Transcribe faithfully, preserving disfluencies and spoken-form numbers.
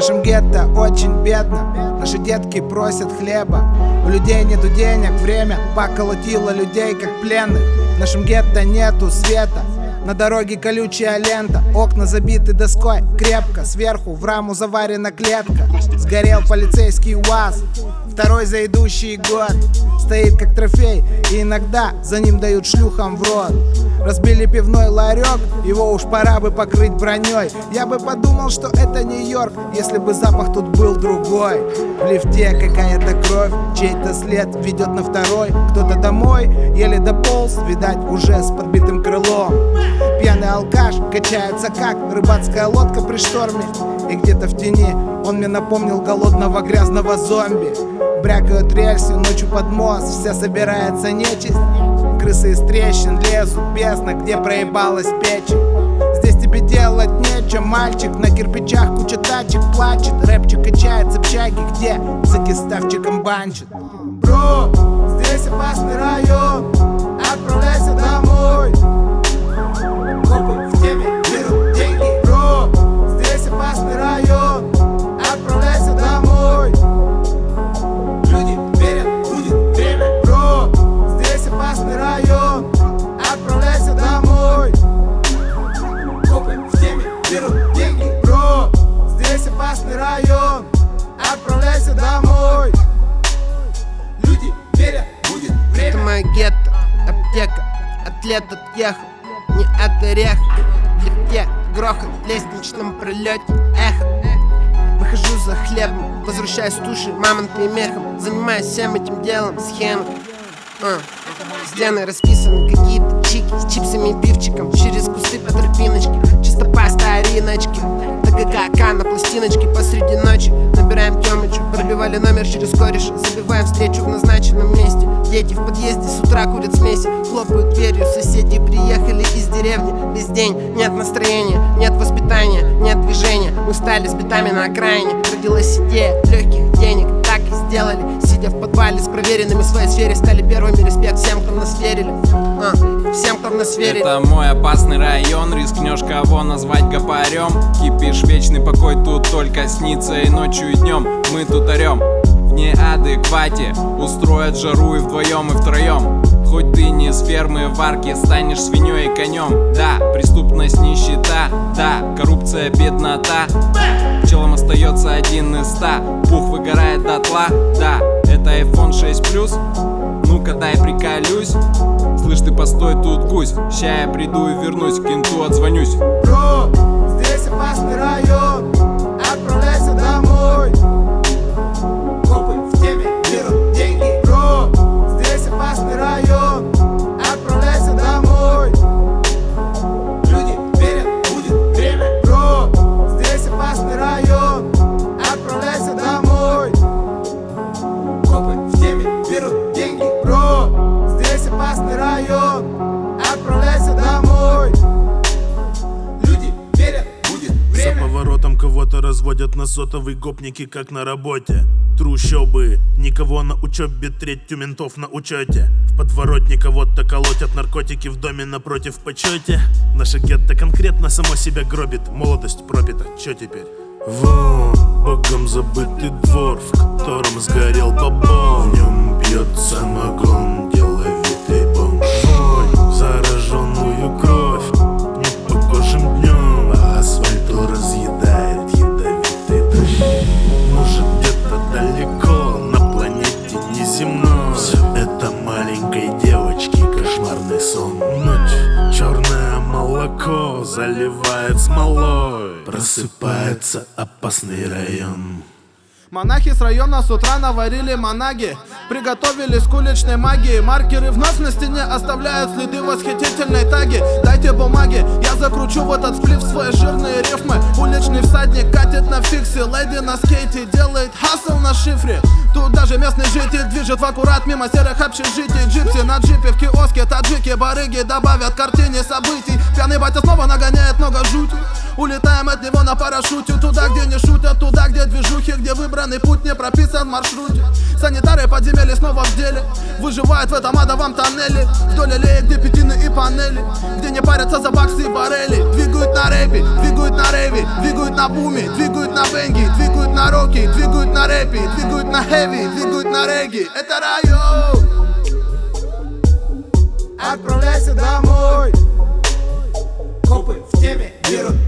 нашем гетто очень бедно. Наши детки просят хлеба. У людей нету денег, время поколотило людей как пленных. В нашем гетто нету света, на дороге колючая лента. Окна забиты доской крепко, сверху в раму заварена клетка. Сгорел полицейский УАЗ, второй за идущий год. Стоит как трофей, и иногда за ним дают шлюхам в рот. Разбили пивной ларек, его уж пора бы покрыть броней. Я бы подумал, что это Нью-Йорк, если бы запах тут был другой. В лифте какая-то кровь, чей-то след ведет на второй. Кто-то домой еле дополз, видать уже с подбитым крылом. Пьяный алкаш качается как рыбацкая лодка при шторме. И где-то в тени он мне напомнил голодного грязного зомби. Брякают рельсы ночью под мост, вся собирается нечисть. Крысы из трещин лезут, бездна, где проебалась печень. Здесь тебе делать нечем, мальчик. На кирпичах куча тачек плачет. Рэпчик качается в общаге, где за киставчиком банчит. Бро, здесь опасный район, отправляйся домой. Копы в теме берут деньги. Бро, здесь опасный район, отправляйся домой. Люди верят, будет время. Бро, здесь опасный район, отправляйся домой. Копы в теме берут деньги. Бро, здесь опасный район, отправляйся домой. Люди верят, будет время. Это моя гетто, аптека, атлет отъехал, не от ореха. В лифте грохот, в лестничном пролете эхо. Выхожу за хлебом, возвращаюсь с туши, мамонтом и мехом. Занимаюсь всем этим делом, схемой. uh. Стены расписаны, какие-то чики с чипсами и пивчиком. Через кусты по тропиночке, чисто по стариночке. ТГК на пластиночке посреди ночи. Набираем Тёмычу, пробивали номер через кореш. Забиваем встречу в назначенном месте. Дети в подъезде с утра курят смеси. Хлопают дверью, соседи приехали из деревни. Весь день нет настроения, нет воспитания, нет движения. Мы встали с битами на окраине. Родилась идея легких денег, так и сделали. Сидя в подвале с проверенными в своей сфере, стали первыми. Респект всем, кто в нас верили, а, всем, кто в нас верили. Это мой опасный район, рискнешь кого назвать гопарем. Кипишь, вечный покой тут только снится и ночью, и днем. Мы тут орем в неадеквате, устроят жару и вдвоем, и втроем. Хоть ты не с фермы в арке, станешь свиньей и конем. Да, преступность, нищета, да, коррупция, беднота. Пчелам остается один из ста, пух выгорает дотла. Да, это айфон шесть плюс, ну-ка дай приколюсь. Слышь, ты постой, тут гусь, ща я приду и вернусь, к кенту отзвонюсь. Бро, здесь опасный район, отправляйся домой. Копы в теме берут деньги. Бро, здесь опасный район, отправляйся домой. Люди верят, будет время. Бро, здесь опасный район, отправляйся домой. Копы в теме берут деньги. Бро, здесь опасный район, отправляйся домой. Люди верят, будет время. За поворотом кого-то разводят на сотовый гопники, как на работе. Трущобы, никого на учебе, треть у ментов на учете. В подворотне кого-то колотят наркотики, в доме напротив почете. Наше гетто конкретно само себя гробит, молодость пропита, чё теперь? Вон, богом забытый двор, в котором сгорел бабон. В нем пьет самогон, деловитый бомж. Вонь, зараженную кровь, непогожим днем. По асфальту разъедает ядовитый дождь. Может, где-то далеко, на планете неземной. Все это маленькой девочки кошмарный сон. Ночь, черное молоко заливает смолой. Просыпается опасный район. Монахи с района с утра наварили манаги, приготовились к уличной магии. Маркеры вновь на стене оставляют следы восхитительной таги. Дайте бумаги, я закручу в этот сплив свои жирные рифмы. Уличный всадник катит на фиксе, леди на скейте делает хасл на шифре. Тут даже местный житель движет в аккурат мимо серых общежитий. Джипси на джипе в киоске, таджики, барыги добавят к картине событий. Пьяный батя снова нагоняет много жути. Улетаем от него на парашюте, туда, где не шутят, туда, где движухи, где выбранный путь не прописан в маршруте. Санитары подземелья снова в деле, выживают в этом адовом тоннеле. Вдоль аллеи, где пятины и панели, где не парятся за баксы и барели. Двигают на рэпе, двигают на рейве, двигают двигают на буме, двигают на бенги, двигают на роке, двигают на рэпе, двигают на хэви, двигают на регги. Это район. Отправляйся домой. Копы в теме берут